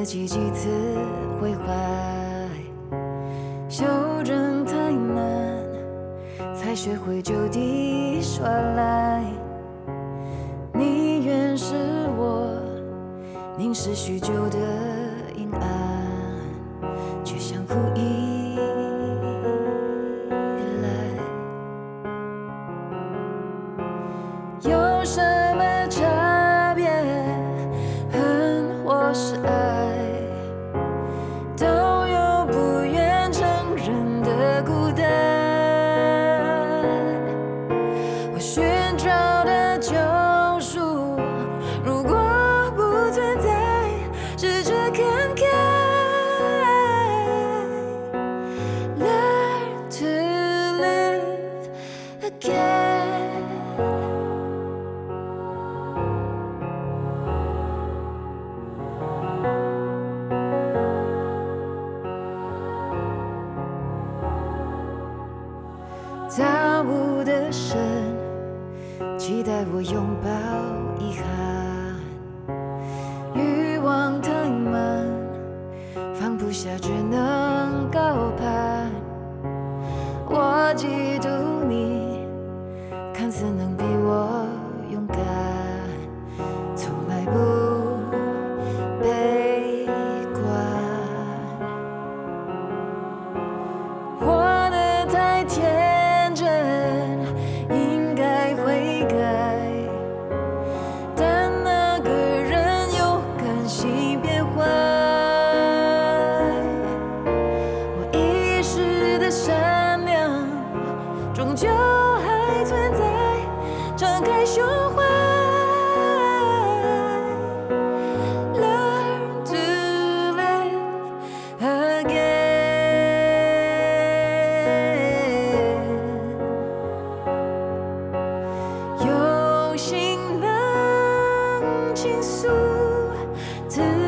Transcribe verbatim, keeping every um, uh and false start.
己几次毁坏，修正太难，才学会就地耍赖。你原是我凝视许久的阴暗，却像故意来。有什么差别？恨或是爱，都有不愿承认的孤单。我寻找的救赎，如果不存在，试着看开。Learn to live again。造物的神期待我拥抱遗憾，欲望太满，放不下只能高攀。我嫉妒你，看似能比我勇敢，从来不悲观。活得太天真，应该悔改，但那个人又甘心变坏。我遗失的善良，终究还存在，敞开胸怀。Learn to live again。有心能倾诉。